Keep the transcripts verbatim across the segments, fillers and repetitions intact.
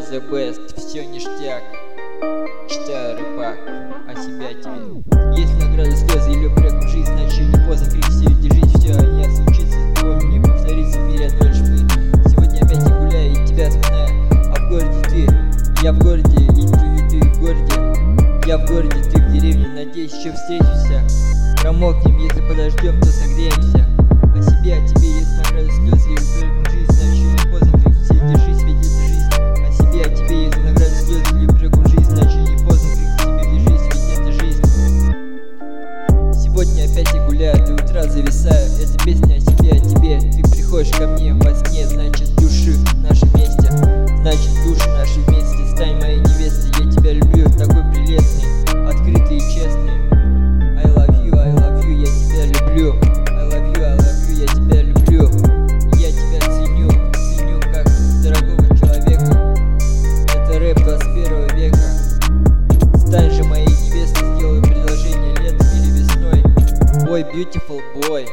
the best, все ништяк. Читаю рэпак о себя тебе. Если награда слезы или упрек в жизнь, значит не поздно, крик силе, держись, все не случится, помни, не повторится в мире одной лишь мы. Сегодня опять я гуляю и тебя вспоминаю, а в городе ты, я в городе, и ты, и ты в городе. Я в городе, ты в деревне, надеюсь, еще встретимся. Промокнем, если подождем, то согреемся. О себе, о тебе, если награда слезы или упрек в жизнь, значит не поздно, крик силе, держись, ведь это жизнь. О себе, о тебе, если награда слезы или упрек в жизнь, значит не поздно, крик себе, держись, ведь это жизнь. Сегодня опять я гуляю, до утра зависаю. Это песня о себе, о тебе. Ты приходишь ко мне во сне, значит души наши вместе. Значит души наши вместе. Стань моей невестой, я тебя люблю, такой прелестный, открытый и честный. I love you, I love you, я тебя люблю. I love you, I love you, я тебя люблю. Я тебя ценю, ценю как дорогого человека. Это рэп двадцать первого века. Стань же моей невестой, сделаю предложение летом или весной. Ой, beautiful boy.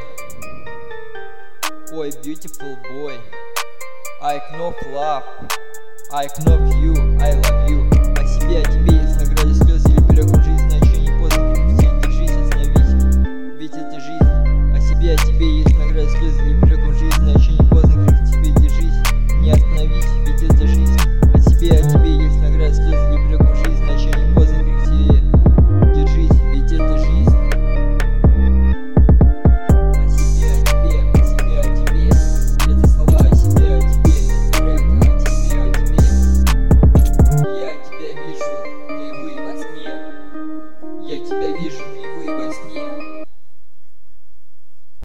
Ой, beautiful boy. I know love. I know you, I love you. О себе, о тебе, если награда слезы или упрек в жизнь, значит не поздно, крик держись, остановись, ведь это жизнь. О себе, о тебе, если награда слезы или упрек в жизнь, значит не поздно, крик тебе держись, не остановись, ведь это жизнь. О себе, о тебе, если награда слезы или упрек в жизнь, значит не поздно, крик тебе держись, ведь это жизнь. О себе, о тебе, о себе, о тебе, это слова о себе, о тебе, рэп о тебе, о тебе. Я тебя вижу наяву и во сне. Я тебя вижу наяву и во сне.